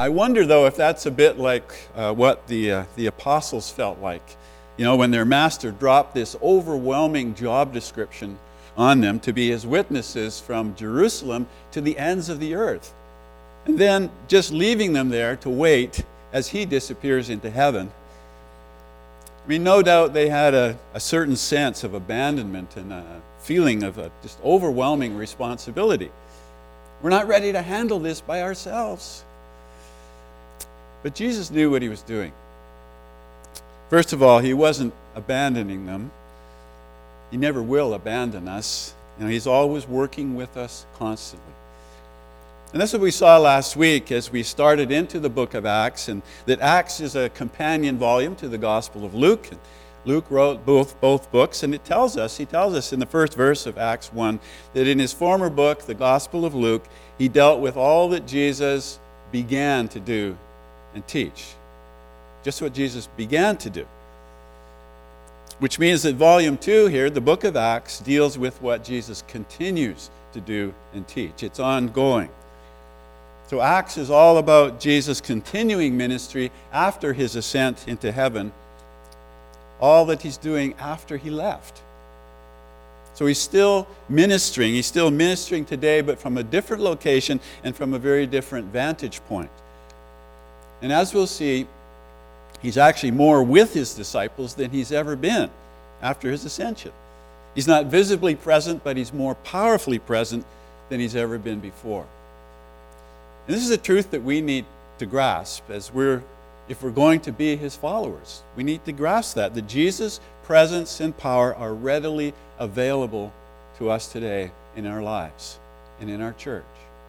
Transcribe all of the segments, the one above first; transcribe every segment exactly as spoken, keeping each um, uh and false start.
I wonder, though, if that's a bit like uh, what the, uh, the apostles felt like. You know, when their master dropped this overwhelming job description on them to be his witnesses from Jerusalem to the ends of the earth. And then just leaving them there to wait as he disappears into heaven. I mean, no doubt they had a, a certain sense of abandonment and a feeling of a just overwhelming responsibility. We're not ready to handle this by ourselves. But Jesus knew what he was doing. First of all, he wasn't abandoning them. He never will abandon us. You know, he's always working with us constantly. And that's what we saw last week as we started into the book of Acts, and that Acts is a companion volume to the Gospel of Luke. And Luke wrote both, both books, and it tells us, he tells us in the first verse of Acts one, that in his former book, the Gospel of Luke, he dealt with all that Jesus began to do and teach. Just what Jesus began to do. Which means that volume two here, the book of Acts, deals with what Jesus continues to do and teach. It's ongoing. So Acts is all about Jesus' continuing ministry after his ascent into heaven, all that he's doing after he left. So he's still ministering. He's still ministering today, but from a different location and from a very different vantage point. And as we'll see, he's actually more with his disciples than he's ever been after his ascension. He's not visibly present, but he's more powerfully present than he's ever been before. And this is a truth that we need to grasp as we're, if we're going to be his followers. We need to grasp that, that Jesus' presence and power are readily available to us today in our lives and in our church.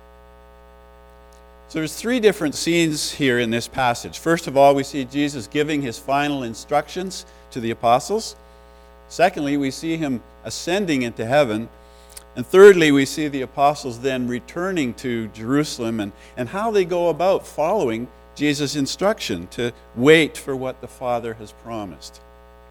So there's three different scenes here in this passage. First of all, we see Jesus giving his final instructions to the apostles. Secondly, we see him ascending into heaven. And thirdly, we see the apostles then returning to Jerusalem and, and how they go about following Jesus' instruction to wait for what the Father has promised.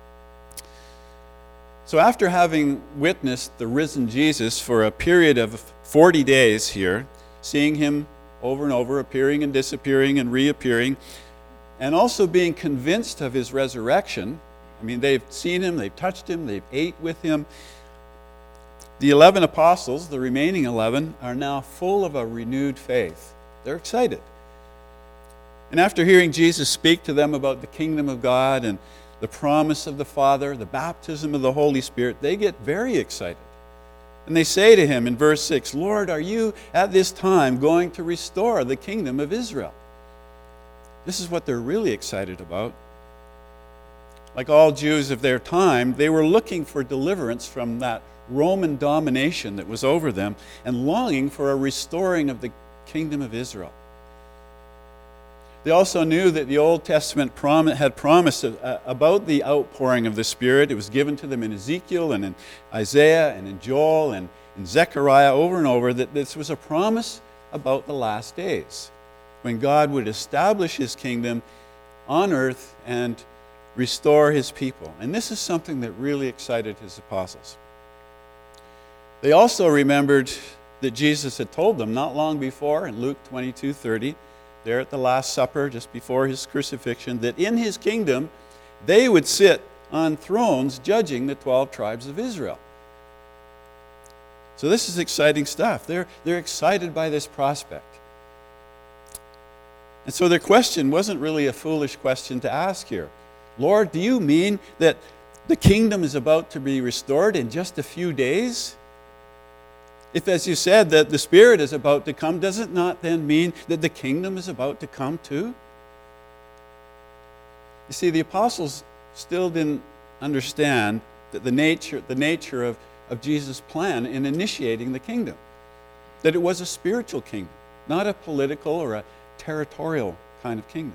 So after having witnessed the risen Jesus for a period of forty days here, seeing him over and over, appearing and disappearing and reappearing, and also being convinced of his resurrection. I mean, they've seen him, they've touched him, they've ate with him. The eleven apostles, the remaining eleven, are now full of a renewed faith. They're excited. And after hearing Jesus speak to them about the kingdom of God and the promise of the Father, the baptism of the Holy Spirit, they get very excited. And they say to him in verse six, "Lord, are you at this time going to restore the kingdom of Israel?" This is what they're really excited about. Like all Jews of their time, they were looking for deliverance from that Roman domination that was over them and longing for a restoring of the kingdom of Israel. They also knew that the Old Testament prom- had promised uh, about the outpouring of the Spirit. It was given to them in Ezekiel and in Isaiah and in Joel and in Zechariah over and over, that this was a promise about the last days, when God would establish his kingdom on earth and restore his people. And this is something that really excited his apostles. They also remembered that Jesus had told them not long before in Luke twenty-two thirty, there at the Last Supper, just before his crucifixion, that in his kingdom they would sit on thrones judging the twelve tribes of Israel. So this is exciting stuff. They're, they're excited by this prospect. And so their question wasn't really a foolish question to ask here. Lord, do you mean that the kingdom is about to be restored in just a few days? If, as you said, that the Spirit is about to come, does it not then mean that the kingdom is about to come too? You see, the apostles still didn't understand that the nature, the nature of, of Jesus' plan in initiating the kingdom. That it was a spiritual kingdom, not a political or a territorial kind of kingdom.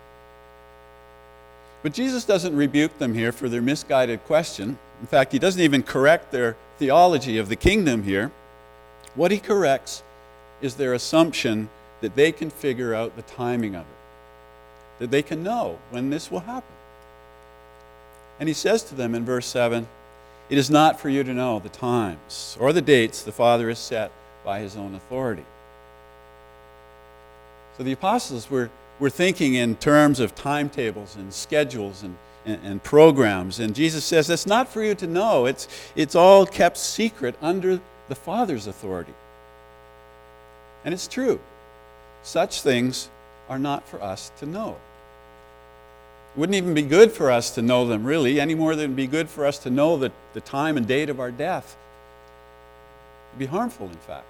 But Jesus doesn't rebuke them here for their misguided question. In fact, he doesn't even correct their theology of the kingdom here. What he corrects is their assumption that they can figure out the timing of it, that they can know when this will happen. And he says to them in verse seven, "It is not for you to know the times or the dates the Father has set by his own authority." So the apostles were, were thinking in terms of timetables and schedules and, and, and programs. And Jesus says, that's not for you to know. It's, it's all kept secret under the Father's authority. And it's true. Such things are not for us to know. It wouldn't even be good for us to know them, really, any more than it would be good for us to know the, the time and date of our death. It would be harmful, in fact.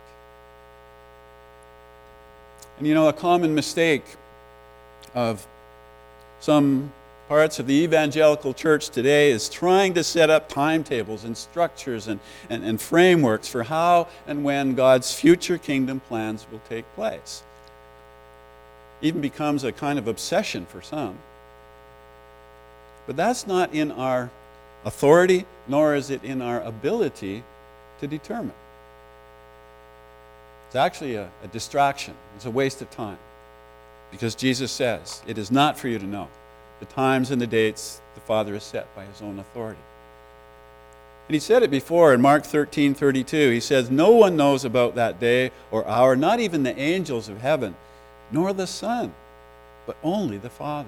And you know, a common mistake of some parts of the evangelical church today is trying to set up timetables and structures and, and, and frameworks for how and when God's future kingdom plans will take place. It even becomes a kind of obsession for some. But that's not in our authority, nor is it in our ability to determine. It's actually a, a distraction. It's a waste of time. Because Jesus says, it is not for you to know the times and the dates the Father has set by his own authority. And he said it before in Mark thirteen thirty-two. He says, no one knows about that day or hour, not even the angels of heaven, nor the Son, but only the Father.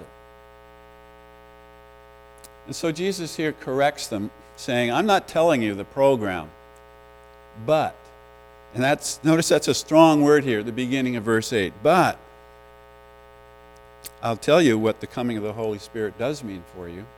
And so Jesus here corrects them, saying, I'm not telling you the program, but, and that's, notice that's a strong word here at the beginning of verse eight, but I'll tell you what the coming of the Holy Spirit does mean for you.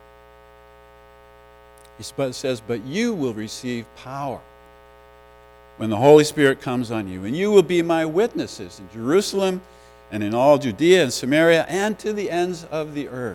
He says, but you will receive power when the Holy Spirit comes on you, and you will be my witnesses in Jerusalem and in all Judea and Samaria and to the ends of the earth.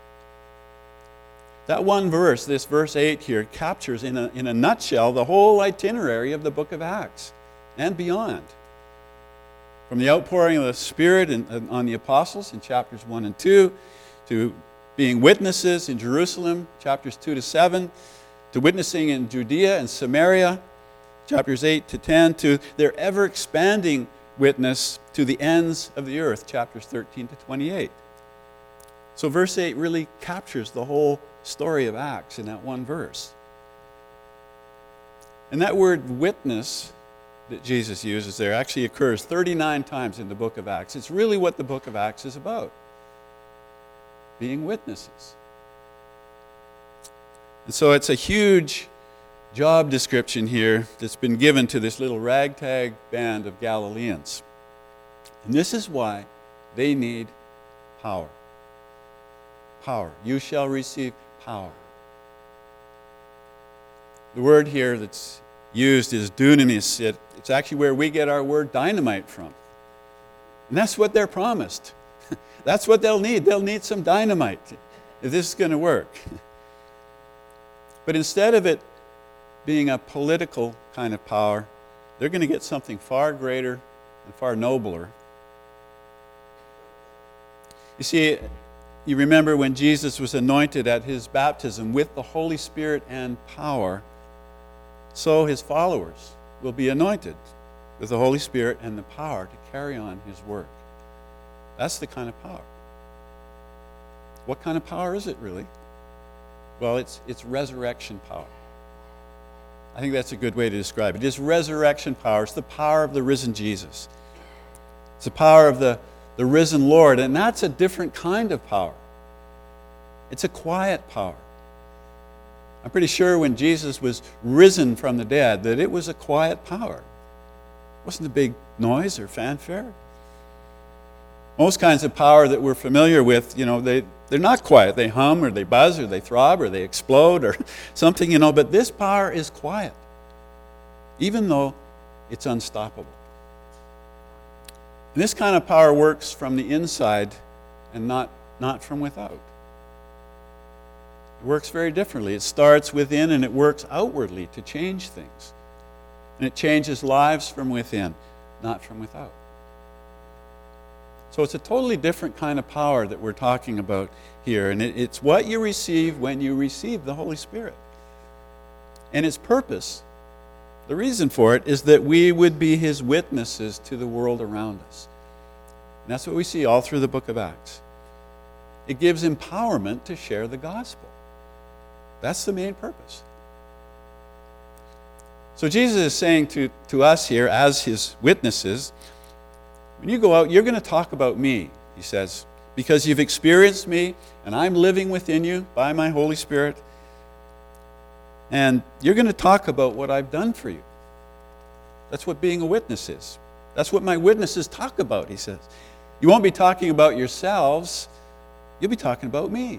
That one verse, this verse eight here, captures in a, in a nutshell the whole itinerary of the book of Acts and beyond. From the outpouring of the Spirit in, in, on the apostles in chapters one and two, to being witnesses in Jerusalem, chapters two to seven, to witnessing in Judea and Samaria, chapters eight to ten, to their ever-expanding witness to the ends of the earth, chapters thirteen to twenty-eight. So verse eight really captures the whole story of Acts in that one verse. And that word witness that Jesus uses there actually occurs thirty-nine times in the book of Acts. It's really what the book of Acts is about. Being witnesses. And so it's a huge job description here that's been given to this little ragtag band of Galileans. And this is why they need power. Power. You shall receive power. The word here that's used is dunamis. It, it's actually where we get our word dynamite from. And that's what they're promised. That's what they'll need. They'll need some dynamite if this is going to work. But instead of it being a political kind of power, they're going to get something far greater and far nobler. You see, you remember when Jesus was anointed at his baptism with the Holy Spirit and power, so his followers will be anointed with the Holy Spirit and the power to carry on his work. That's the kind of power. What kind of power is it really? Well, it's, it's resurrection power. I think that's a good way to describe it. It's resurrection power. It's the power of the risen Jesus. It's the power of the, the risen Lord, and that's a different kind of power. It's a quiet power. I'm pretty sure when Jesus was risen from the dead that it was a quiet power. It wasn't a big noise or fanfare. Most kinds of power that we're familiar with, you know, they, they're not quiet. They hum or they buzz or they throb or they explode or something, you know, but this power is quiet, even though it's unstoppable. And this kind of power works from the inside and not, not from without. It works very differently. It starts within and it works outwardly to change things. And it changes lives from within, not from without. So it's a totally different kind of power that we're talking about here. And it, it's what you receive when you receive the Holy Spirit. And its purpose, the reason for it, is that we would be his witnesses to the world around us. And that's what we see all through the book of Acts. It gives empowerment to share the gospel. That's the main purpose. So Jesus is saying to, to us here as his witnesses, When you go out, you're going to talk about me, he says, because you've experienced me, and I'm living within you by my Holy Spirit. And you're going to talk about what I've done for you. That's what being a witness is. That's what my witnesses talk about, he says. You won't be talking about yourselves. You'll be talking about me.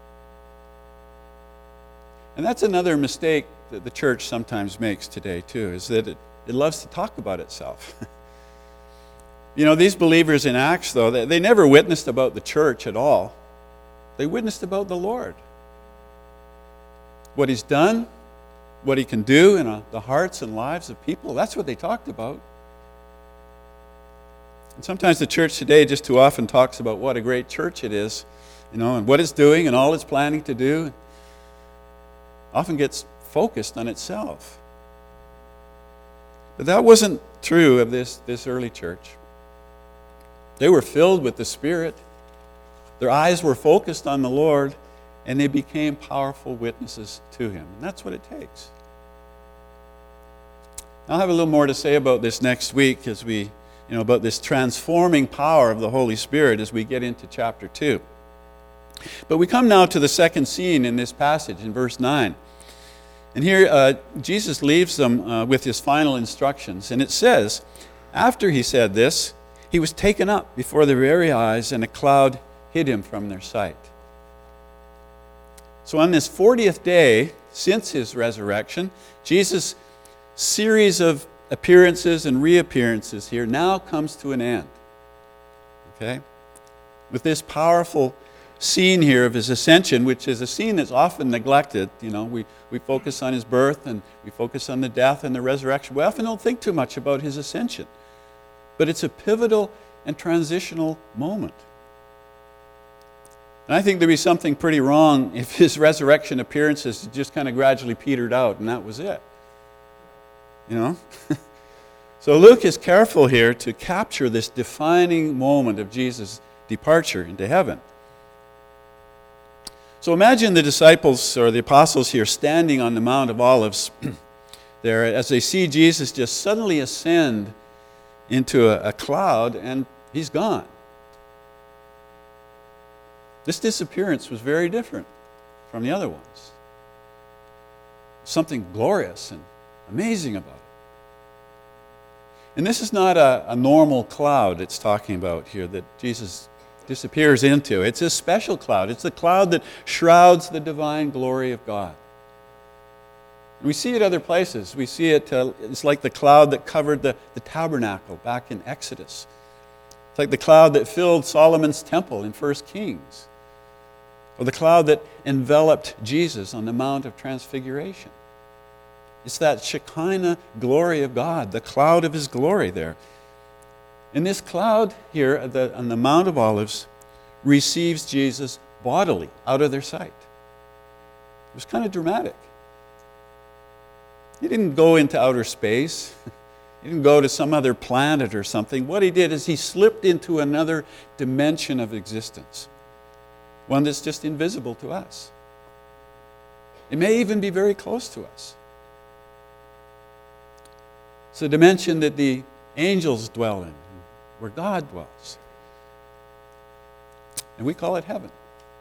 And that's another mistake that the church sometimes makes today, too, is that it, it loves to talk about itself. You know, these believers in Acts, though, they, they never witnessed about the church at all. They witnessed about the Lord. What he's done, what he can do in a, the hearts and lives of people, that's what they talked about. And sometimes the church today just too often talks about what a great church it is, you know, and what it's doing and all it's planning to do. Often gets focused on itself. But that wasn't true of this, this early church. They were filled with the Spirit. Their eyes were focused on the Lord, and they became powerful witnesses to him. And that's what it takes. I'll have a little more to say about this next week as we, you know, about this transforming power of the Holy Spirit as we get into chapter two. But we come now to the second scene in this passage in verse nine. And here uh, Jesus leaves them uh, with his final instructions. And it says, after he said this, he was taken up before their very eyes, and a cloud hid him from their sight. So on this fortieth day since his resurrection, Jesus' series of appearances and reappearances here now comes to an end. Okay? With this powerful scene here of his ascension, which is a scene that's often neglected. You know, we, we focus on his birth and we focus on the death and the resurrection. We often don't think too much about his ascension. But it's a pivotal and transitional moment. And I think there'd be something pretty wrong if his resurrection appearances just kind of gradually petered out and that was it. You know? So Luke is careful here to capture this defining moment of Jesus' departure into heaven. So imagine the disciples or the apostles here standing on the Mount of Olives there as they see Jesus just suddenly ascend into a, a cloud and he's gone. This disappearance was very different from the other ones. Something glorious and amazing about it. And this is not a, a normal cloud it's talking about here that Jesus disappears into. It's a special cloud. It's the cloud that shrouds the divine glory of God. We see it other places. We see it, uh, it's like the cloud that covered the, the tabernacle back in Exodus. It's like the cloud that filled Solomon's temple in First Kings. Or the cloud that enveloped Jesus on the Mount of Transfiguration. It's that Shekinah glory of God, the cloud of his glory there. And this cloud here at the, on the Mount of Olives receives Jesus bodily out of their sight. It was kind of dramatic. He didn't go into outer space. He didn't go to some other planet or something. What he did is he slipped into another dimension of existence. One that's just invisible to us. It may even be very close to us. It's a dimension that the angels dwell in, where God dwells. And we call it heaven.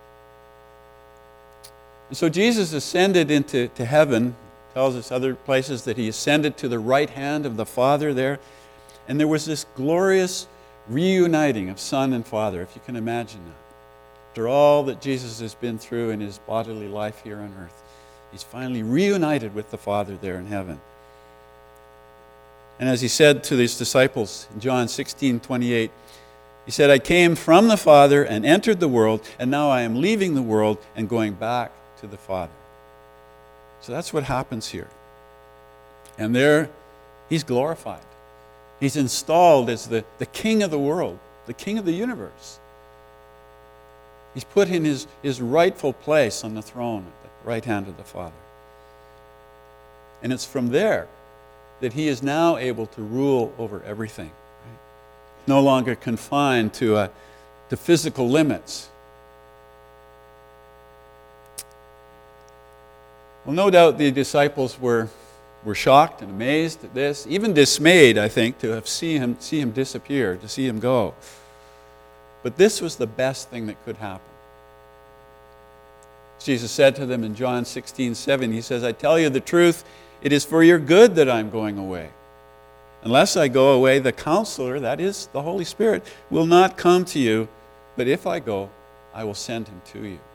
And so Jesus ascended into to heaven. Tells us other places that he ascended to the right hand of the Father there. And there was this glorious reuniting of Son and Father, if you can imagine that. After all that Jesus has been through in his bodily life here on earth, he's finally reunited with the Father there in heaven. And as he said to his disciples in John sixteen twenty-eight, he said, I came from the Father and entered the world, and now I am leaving the world and going back to the Father. So that's what happens here. And there, he's glorified. He's installed as the, the king of the world, the king of the universe. He's put in his, his rightful place on the throne at the right hand of the Father. And it's from there that he is now able to rule over everything. Right? No longer confined to, uh, to physical limits. Well, no doubt the disciples were, were shocked and amazed at this, even dismayed, I think, to have seen him, see him disappear, to see him go. But this was the best thing that could happen. Jesus said to them in John sixteen seven, he says, I tell you the truth, it is for your good that I'm going away. Unless I go away, the Counselor, that is the Holy Spirit, will not come to you, but if I go, I will send him to you.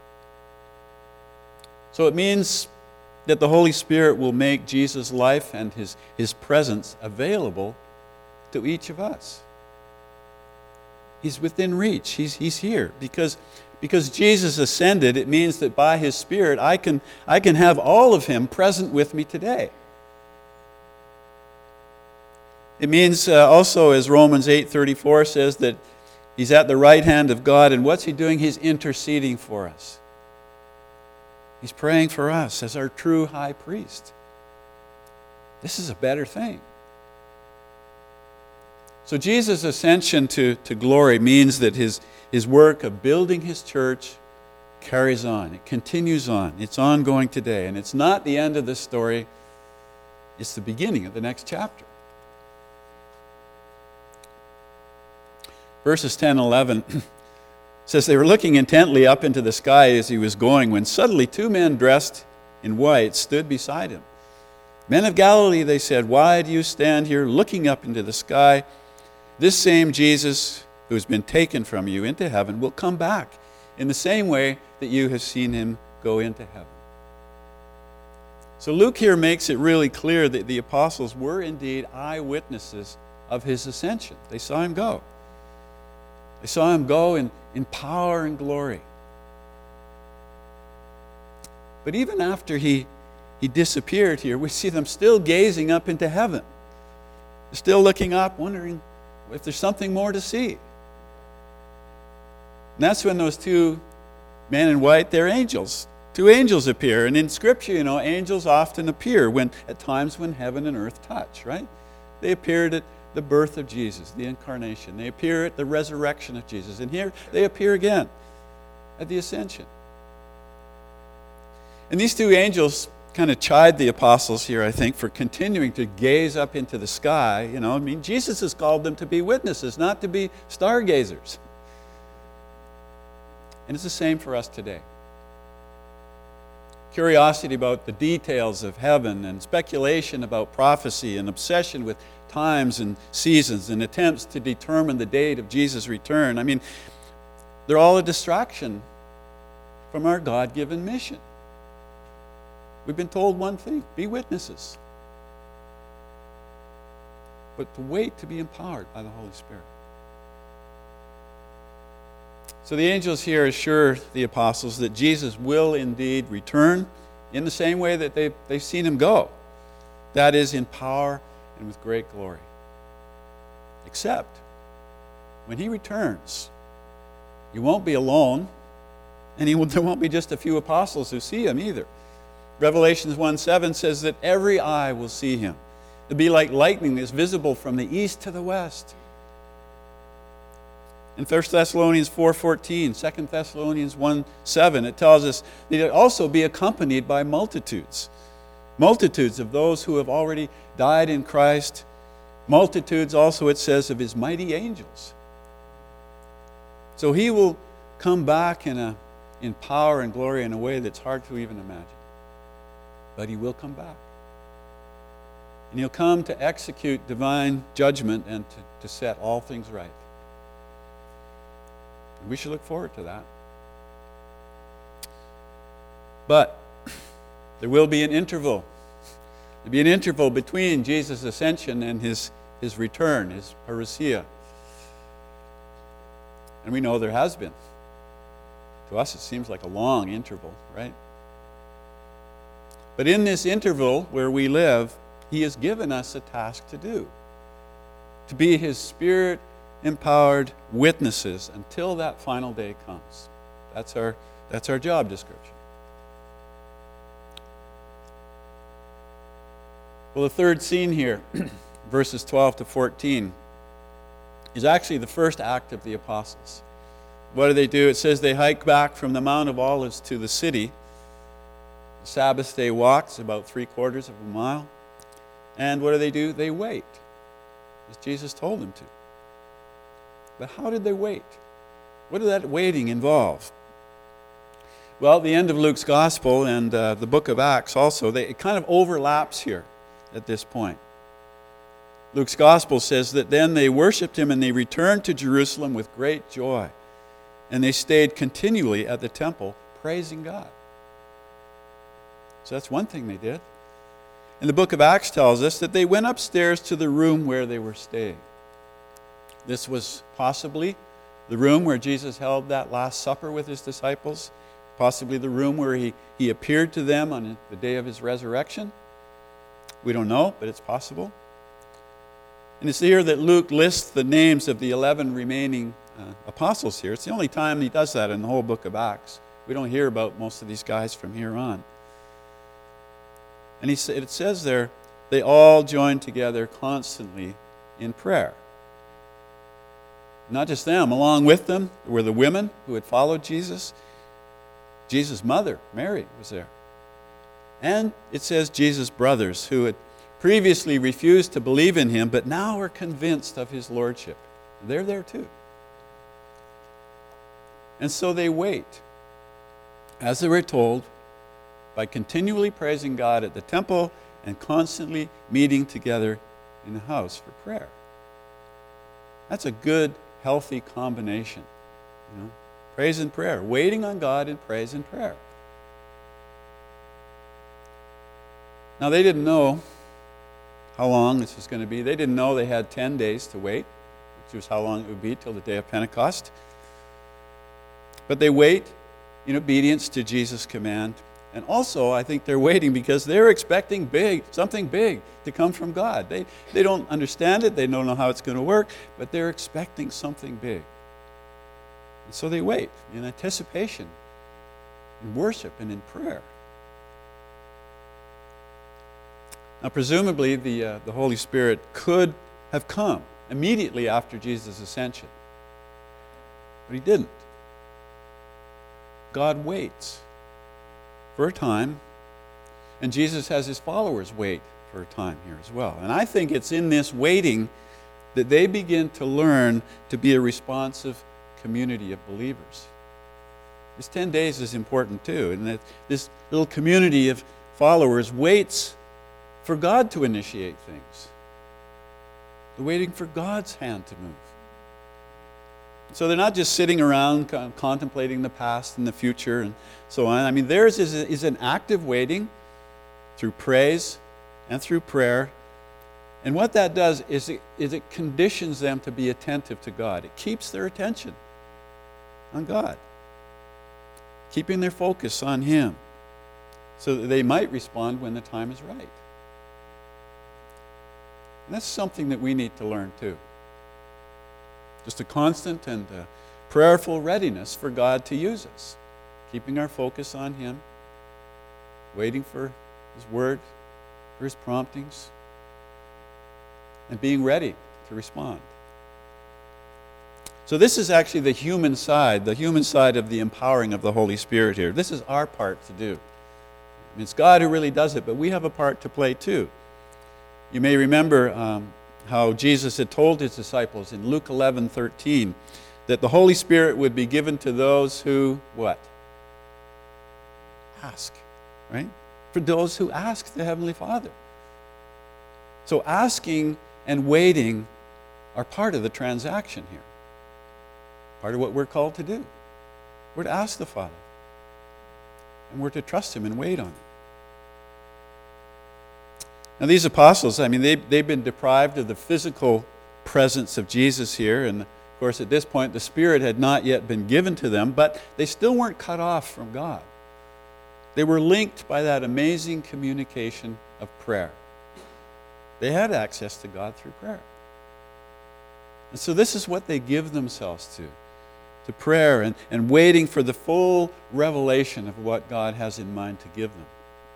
So it means that the Holy Spirit will make Jesus' life and his, his presence available to each of us. He's within reach. He's, he's here. Because, because Jesus ascended, it means that by his Spirit, I can, I can have all of him present with me today. It means uh, also, as Romans eight thirty-four says, that he's at the right hand of God, and what's he doing? He's interceding for us. He's praying for us as our true high priest. This is a better thing. So Jesus' ascension to, to glory means that his, his work of building his church carries on. It continues on. It's ongoing today. And it's not the end of the story. It's the beginning of the next chapter. Verses ten and eleven says, they were looking intently up into the sky as he was going, when suddenly two men dressed in white stood beside him. Men of Galilee, they said, why do you stand here looking up into the sky? This same Jesus who has been taken from you into heaven will come back in the same way that you have seen him go into heaven. So Luke here makes it really clear that the apostles were indeed eyewitnesses of his ascension. They saw him go. They saw him go in, in power and glory. But even after he, he disappeared here, we see them still gazing up into heaven. They're still looking up, wondering if there's something more to see. And that's when those two men in white, they're angels. Two angels appear. And in Scripture, you know, angels often appear when at times when heaven and earth touch, right? They appeared at the birth of Jesus, the incarnation. They appear at the resurrection of Jesus. And here they appear again at the ascension. And these two angels kind of chide the apostles here, I think, for continuing to gaze up into the sky. You know, I mean, Jesus has called them to be witnesses, not to be stargazers. And it's the same for us today. Curiosity about the details of heaven and speculation about prophecy and obsession with times and seasons and attempts to determine the date of Jesus' return. I mean, they're all a distraction from our God-given mission. We've been told one thing, be witnesses. But to wait to be empowered by the Holy Spirit. So the angels here assure the apostles that Jesus will indeed return in the same way that they've, they've seen him go. That is, in power and with great glory. Except, when he returns, he won't be alone, and he will, there won't be just a few apostles who see him either. Revelations one seven says that every eye will see him. It'll be like lightning that's visible from the east to the west. In First Thessalonians four fourteen, Second Thessalonians one seven, it tells us that he'll also be accompanied by multitudes. Multitudes of those who have already died in Christ. Multitudes also, it says, of his mighty angels. So he will come back in, a, in power and glory in a way that's hard to even imagine. But he will come back. And he'll come to execute divine judgment and to, to set all things right. And we should look forward to that. But there will be an interval. There'll be an interval between Jesus' ascension and his, his return, his parousia. And we know there has been. To us, it seems like a long interval, right? But in this interval where we live, he has given us a task to do. To be his Spirit-empowered witnesses until that final day comes. That's our, that's our job description. Well, the third scene here, verses twelve to fourteen, is actually the first act of the apostles. What do they do? It says they hike back from the Mount of Olives to the city. The Sabbath day walks about three quarters of a mile. And what do they do? They wait, as Jesus told them to. But how did they wait? What did that waiting involve? Well, the end of Luke's Gospel and uh, the book of Acts also, they, it kind of overlaps here at this point. Luke's Gospel says that then they worshipped him and they returned to Jerusalem with great joy. And they stayed continually at the temple praising God. So that's one thing they did. And the book of Acts tells us that they went upstairs to the room where they were staying. This was possibly the room where Jesus held that Last Supper with his disciples, possibly the room where he, he appeared to them on the day of his resurrection. We don't know, but it's possible. And it's here that Luke lists the names of the eleven remaining uh, apostles here. It's the only time he does that in the whole book of Acts. We don't hear about most of these guys from here on. And he, it says there, they all joined together constantly in prayer. Not just them, along with them were the women who had followed Jesus. Jesus' mother, Mary, was there. And it says Jesus' brothers, who had previously refused to believe in him, but now are convinced of his lordship. They're there too. And so they wait, as they were told, by continually praising God at the temple and constantly meeting together in the house for prayer. That's a good, healthy combination. You know? Praise and prayer. Waiting on God in praise and prayer. Now, they didn't know how long this was going to be. They didn't know they had ten days to wait, which was how long it would be till the day of Pentecost. But they wait in obedience to Jesus' command. And also, I think they're waiting because they're expecting big, something big to come from God. They, they don't understand it. They don't know how it's going to work, but they're expecting something big. And so they wait in anticipation, in worship, and in prayer. Now, presumably, the, uh, the Holy Spirit could have come immediately after Jesus' ascension. But he didn't. God waits for a time, and Jesus has his followers wait for a time here as well. And I think it's in this waiting that they begin to learn to be a responsive community of believers. This ten days is important too, and that this little community of followers waits for God to initiate things. They're waiting for God's hand to move. So they're not just sitting around contemplating the past and the future and so on. I mean, theirs is, is an active waiting through praise and through prayer. And what that does is it, is it conditions them to be attentive to God. It keeps their attention on God, keeping their focus on him so that they might respond when the time is right. And that's something that we need to learn too. Just a constant and uh, prayerful readiness for God to use us. Keeping our focus on him. Waiting for his word, for his promptings. And being ready to respond. So this is actually the human side, the human side of the empowering of the Holy Spirit here. This is our part to do. I mean, it's God who really does it, but we have a part to play too. You may remember um, how Jesus had told his disciples in Luke eleven thirteen that the Holy Spirit would be given to those who, what? Ask, right? For those who ask the Heavenly Father. So asking and waiting are part of the transaction here. Part of what we're called to do. We're to ask the Father. And we're to trust him and wait on him. Now these apostles, I mean, they, they've been deprived of the physical presence of Jesus here. And of course, at this point, the Spirit had not yet been given to them, but they still weren't cut off from God. They were linked by that amazing communication of prayer. They had access to God through prayer. And so this is what they give themselves to, to prayer and, and waiting for the full revelation of what God has in mind to give them.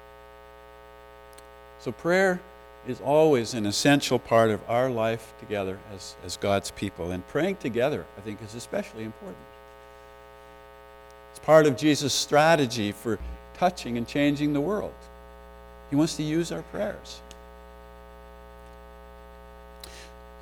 So prayer is always an essential part of our life together as, as God's people. And praying together, I think, is especially important. It's part of Jesus' strategy for touching and changing the world. He wants to use our prayers.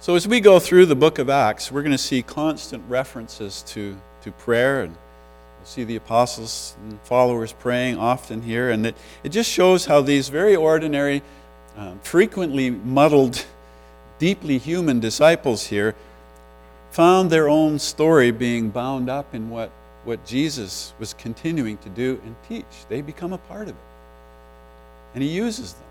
So as we go through the book of Acts, we're going to see constant references to, to prayer, and we'll see the apostles and followers praying often here, and it, it just shows how these very ordinary, um, frequently muddled, deeply human disciples here found their own story being bound up in what, what Jesus was continuing to do and teach. They become a part of it. And he uses them.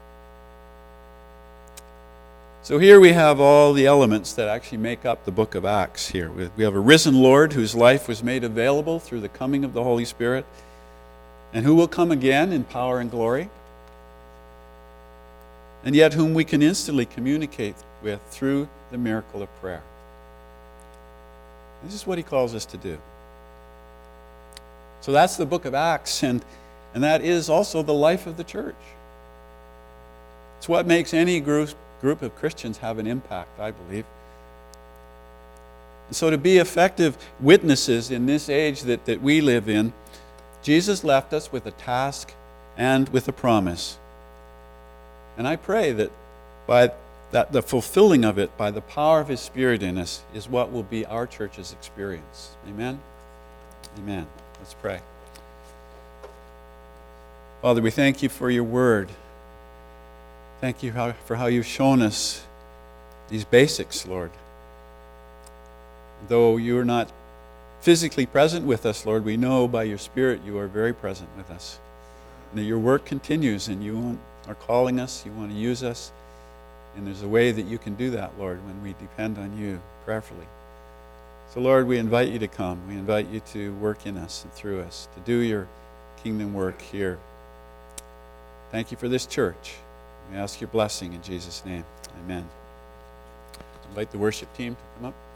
So here we have all the elements that actually make up the book of Acts here. We have a risen Lord whose life was made available through the coming of the Holy Spirit, and who will come again in power and glory, and yet whom we can instantly communicate with through the miracle of prayer. This is what he calls us to do. So that's the book of Acts, and, and that is also the life of the church. It's what makes any group, group of Christians have an impact, I believe. And so to be effective witnesses in this age that, that we live in, Jesus left us with a task and with a promise. And I pray that by that the fulfilling of it by the power of his Spirit in us is what will be our church's experience. Amen? Amen. Let's pray. Father, we thank you for your word. Thank you how, for how you've shown us these basics, Lord. Though you're not physically present with us, Lord, we know by your Spirit you are very present with us. And that your work continues, and you are calling us, you want to use us. And there's a way that you can do that, Lord, when we depend on you prayerfully. So, Lord, we invite you to come. We invite you to work in us and through us, to do your kingdom work here. Thank you for this church. We ask your blessing in Jesus' name. Amen. I invite the worship team to come up.